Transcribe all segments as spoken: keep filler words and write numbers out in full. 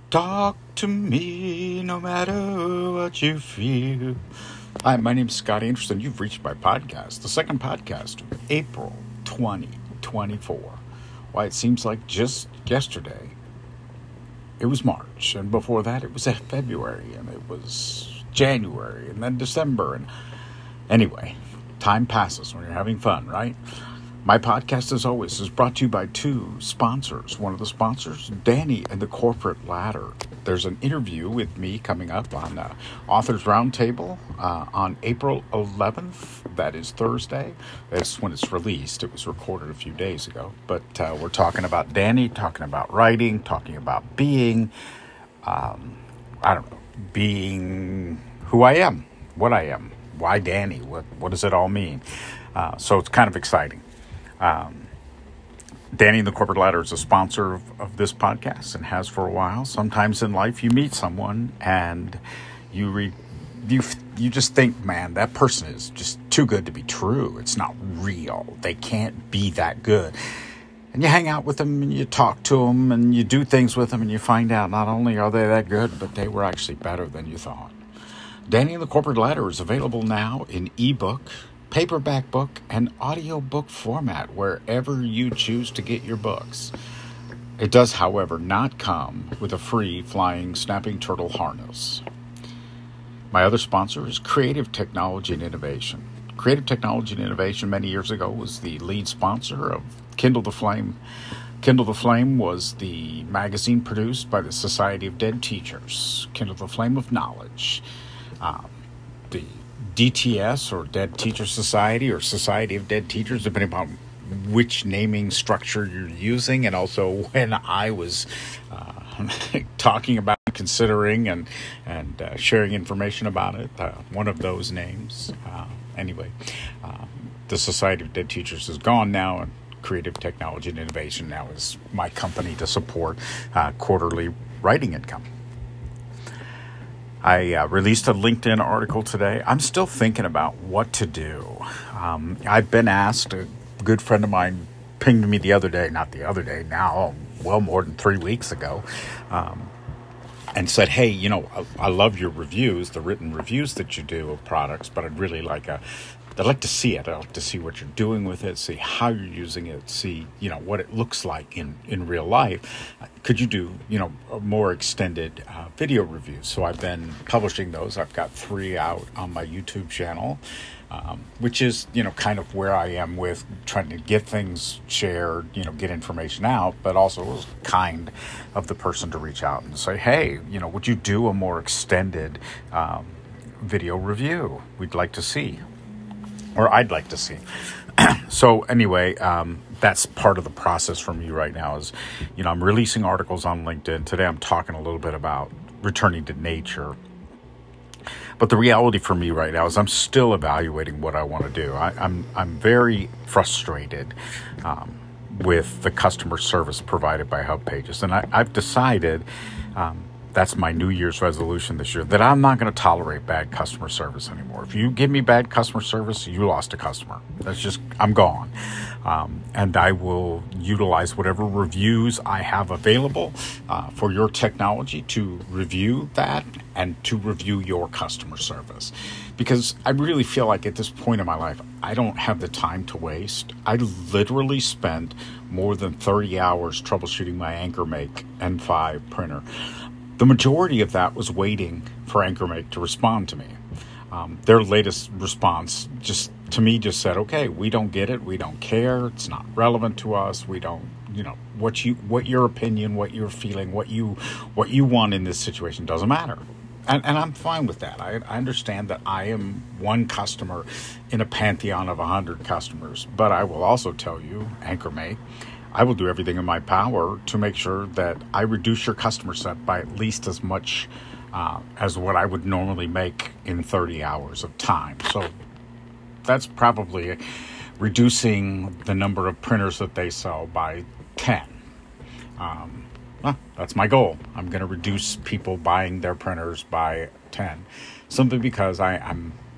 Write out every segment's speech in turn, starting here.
Talk to me no matter what you feel. Hi, my name's Scotty Anderson. You've reached my podcast, the second podcast of April twenty twenty-four. Why, it seems like just yesterday it was March, and before that it was February, and it was January, and then December. And anyway, time passes when you're having fun, right? My podcast, as always, is brought to you by two sponsors. One of the sponsors, Danny and the Corporate Ladder. There's an interview with me coming up on uh, Authors Roundtable uh, on April eleventh. That is Thursday. That's when it's released. It was recorded a few days ago. But uh, we're talking about Danny, talking about writing, talking about being, um, I don't know, being who I am, what I am, why Danny, what, what does it all mean? Uh, so it's kind of exciting. Um, Danny and the Corporate Ladder is a sponsor of, of this podcast and has for a while. Sometimes in life you meet someone and you re, you you just think, man, that person is just too good to be true. It's not real. They can't be that good. And you hang out with them and you talk to them and you do things with them and you find out not only are they that good, but they were actually better than you thought. Danny and the Corporate Ladder is available now in ebook, paperback book, and audiobook format wherever you choose to get your books. It does, however, not come with a free flying snapping turtle harness. My other sponsor is Creative Technology and Innovation. Creative Technology and Innovation many years ago was the lead sponsor of Kindle the Flame. Kindle the Flame was the magazine produced by the Society of Dead Teachers. Kindle the Flame of Knowledge. Um, the D T S, or Dead Teacher Society, or Society of Dead Teachers, depending upon which naming structure you're using. And also when I was uh, talking about, considering, and, and uh, sharing information about it, uh, one of those names. Uh, anyway, uh, the Society of Dead Teachers is gone now, and Creative Technology and Innovation now is my company to support uh, quarterly writing income. I uh, released a LinkedIn article today. I'm still thinking about what to do. Um, I've been asked, a good friend of mine pinged me the other day, not the other day, now, well more than three weeks ago, um, and said, hey, you know, I, I love your reviews, the written reviews that you do of products, but I'd really like a, I'd like to see it. I'd like to see what you're doing with it, see how you're using it, see, you know, what it looks like in, in real life. Could you do, you know, a more extended uh, video reviews? So I've been publishing those. I've got three out on my YouTube channel, um, which is, you know, kind of where I am with trying to get things shared, you know, get information out, but also it was kind of the person to reach out and say, hey, you know, would you do a more extended um, video review? We'd like to see. Or I'd like to see. So anyway, um, that's part of the process for me right now is, you know, I'm releasing articles on LinkedIn. Today I'm talking a little bit about returning to nature. But the reality for me right now is I'm still evaluating what I want to do. I, I'm I'm very frustrated um, with the customer service provided by HubPages. And I, I've decided, um, that's my New Year's resolution this year, that I'm not going to tolerate bad customer service anymore. If you give me bad customer service, you lost a customer. That's just, I'm gone. Um, and I will utilize whatever reviews I have available uh, for your technology to review that and to review your customer service. Because I really feel like at this point in my life, I don't have the time to waste. I literally spent more than thirty hours troubleshooting my AnchorMake N five printer. The majority of that was waiting for AnchorMake to respond to me. Um, their latest response just to me just said, okay, we don't get it. We don't care. It's not relevant to us. We don't, you know, what you, what your opinion, what you're feeling, what you, what you want in this situation doesn't matter. And, and I'm fine with that. I, I understand that I am one customer in a pantheon of a hundred customers, but I will also tell you, AnchorMake, I will do everything in my power to make sure that I reduce your customer set by at least as much uh, as what I would normally make in thirty hours of time. So that's probably reducing the number of printers that they sell by ten. Um, well, that's my goal. I'm going to reduce people buying their printers by ten, simply because I, I'm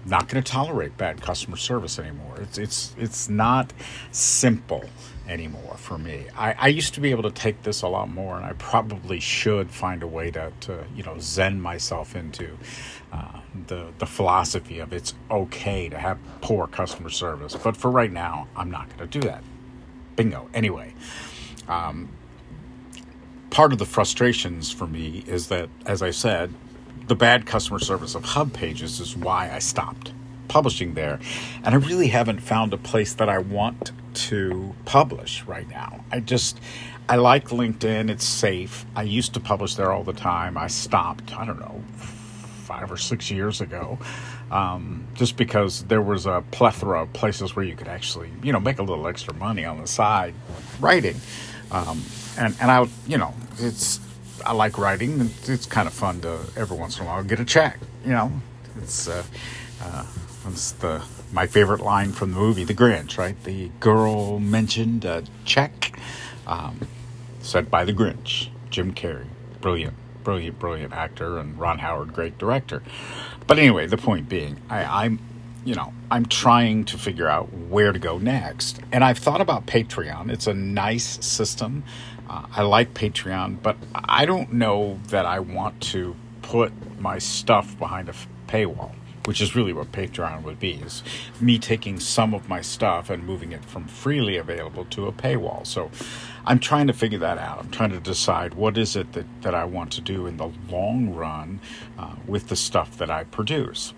not going to tolerate bad customer service anymore. It's it's it's not simple anymore for me. I, I used to be able to take this a lot more, and I probably should find a way to, to you know, zen myself into uh, the the philosophy of it's okay to have poor customer service. But for right now, I'm not going to do that. Bingo. Anyway, um, part of the frustrations for me is that, as I said, the bad customer service of Hub Pages is why I stopped publishing there. And I really haven't found a place that I want to publish right now. I just, I like LinkedIn. It's safe. I used to publish there all the time. I stopped, I don't know, five or six years ago, um, just because there was a plethora of places where you could actually, you know, make a little extra money on the side writing. Um, and, and I, you know, it's, I like writing. It's, it's kind of fun to every once in a while get a check. You know, it's uh, uh, it's the my favorite line from the movie The Grinch. Right, the girl mentioned a check, um, said by the Grinch. Jim Carrey, brilliant, brilliant, brilliant actor, and Ron Howard, great director. But anyway, the point being, I, I'm, you know, I'm trying to figure out where to go next, and I've thought about Patreon. It's a nice system. Uh, I like Patreon, but I don't know that I want to put my stuff behind a paywall, which is really what Patreon would be, is me taking some of my stuff and moving it from freely available to a paywall. So I'm trying to figure that out. I'm trying to decide what is it that, that I want to do in the long run uh, with the stuff that I produce.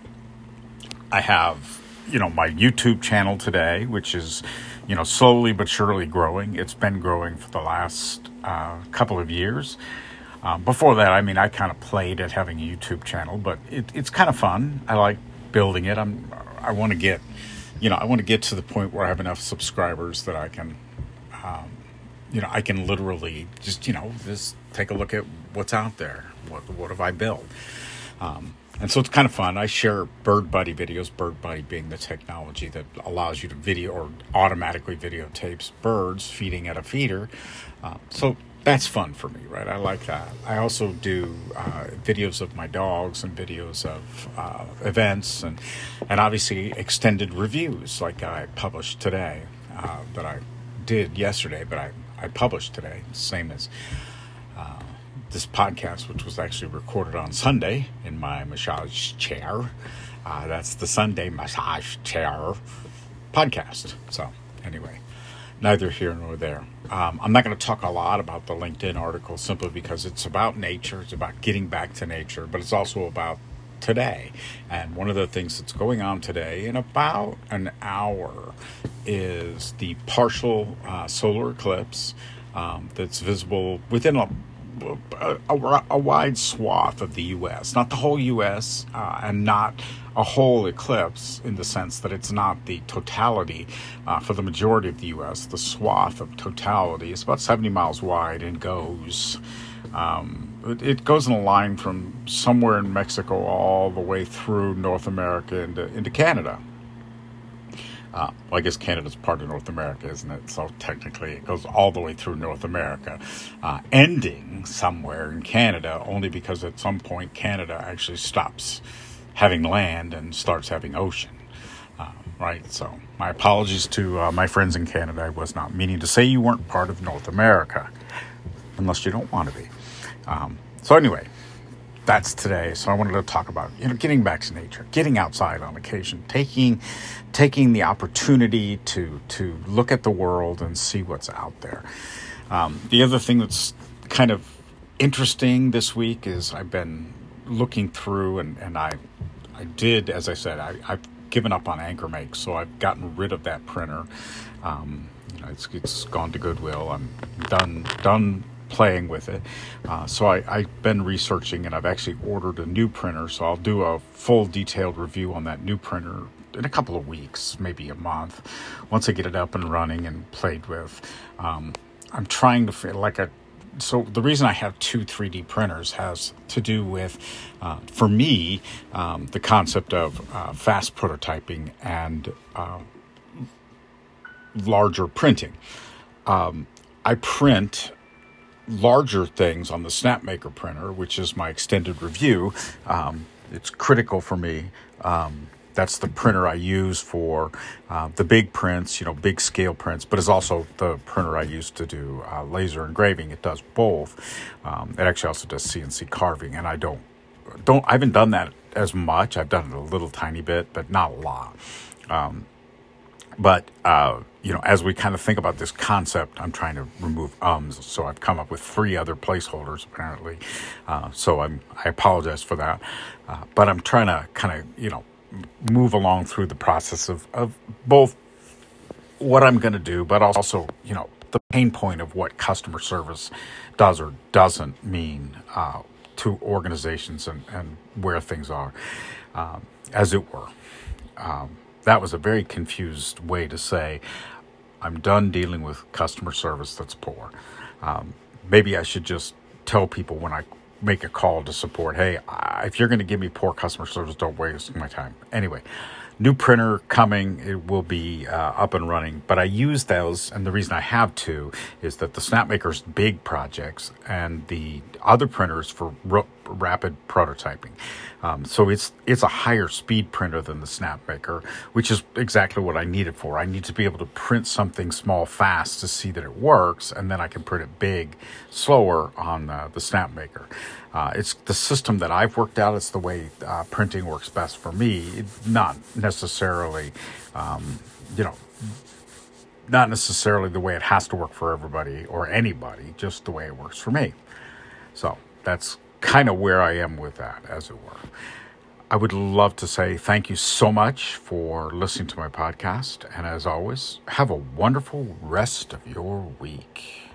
I have, you know, my YouTube channel today, which is, you know, slowly but surely growing. It's been growing for the last uh, couple of years. Um, before that, I mean, I kind of played at having a YouTube channel, but it, it's kind of fun. I like building it. I'm, I want to get, you know, I want to get to the point where I have enough subscribers that I can, um, you know, I can literally just, you know, just take a look at what's out there. What, what have I built? Um, And so it's kind of fun. I share Bird Buddy videos, Bird Buddy being the technology that allows you to video or automatically videotapes birds feeding at a feeder. Uh, so that's fun for me, right? I like that. I also do uh, videos of my dogs and videos of uh, events and, and obviously extended reviews like I published today uh, that I did yesterday, but I, I published today, same as uh, this podcast, which was actually recorded on Sunday in my massage chair. Uh, that's the Sunday Massage Chair podcast. So anyway, neither here nor there. Um, I'm not going to talk a lot about the LinkedIn article simply because it's about nature. It's about getting back to nature, but it's also about today. And one of the things that's going on today in about an hour is the partial uh, solar eclipse um, that's visible within a A, a, a wide swath of the U S, not the whole U S, uh, and not a whole eclipse in the sense that it's not the totality uh, for the majority of the U S. The swath of totality is about seventy miles wide and goes, um, it, it goes in a line from somewhere in Mexico all the way through North America into, into Canada. Uh, well, I guess Canada's part of North America, isn't it? So technically it goes all the way through North America, uh, ending somewhere in Canada, only because at some point Canada actually stops having land and starts having ocean, uh, right? So my apologies to uh, my friends in Canada. I was not meaning to say you weren't part of North America, unless you don't want to be. Um, so anyway, that's today. So I wanted to talk about, you know, getting back to nature, getting outside on occasion, taking taking the opportunity to to look at the world and see what's out there. Um, the other thing that's kind of interesting this week is I've been looking through and, and I I did, as I said, I, I've given up on AnchorMake, so I've gotten rid of that printer. Um, you know, it's it's gone to Goodwill. I'm done done. playing with it. Uh, so I, I've been researching and I've actually ordered a new printer. So I'll do a full detailed review on that new printer in a couple of weeks, maybe a month, once I get it up and running and played with. Um, I'm trying to feel like a, so the reason I have two three D printers has to do with, uh, for me, um, the concept of uh, fast prototyping and uh, larger printing. Um, I print larger things on the SnapMaker printer, which is my extended review. Um, it's critical for me um, That's the printer I use for uh, the big prints, you know, big scale prints, but it's also the printer I use to do uh, laser engraving. It does both. Um, it actually also does C N C carving, and I don't, don't, I haven't done that as much. I've done it a little tiny bit, but not a lot. Um, but, uh, you know, as we kind of think about this concept, I'm trying to remove ums. So I've come up with three other placeholders, apparently. Uh, so I'm, I apologize for that. Uh, but I'm trying to kind of, you know, move along through the process of, of both what I'm going to do, but also, you know, the pain point of what customer service does or doesn't mean uh, to organizations and, and where things are, um, as it were. Um, that was a very confused way to say, I'm done dealing with customer service that's poor. Um, maybe I should just tell people when I make a call to support, hey, if you're going to give me poor customer service, don't waste my time. Anyway, new printer coming. It will be uh, up and running. But I use those, and the reason I have to is that the Snapmaker's big projects and the other printers for r- rapid prototyping. Um, so it's it's a higher speed printer than the Snapmaker, which is exactly what I need it for. I need to be able to print something small fast to see that it works, and then I can print it big, slower on uh, the Snapmaker. Uh, it's the system that I've worked out. It's the way uh, printing works best for me. It's not necessarily, um, you know, not necessarily the way it has to work for everybody or anybody, just the way it works for me. So that's kind of where I am with that, as it were. I would love to say thank you so much for listening to my podcast. And as always, have a wonderful rest of your week.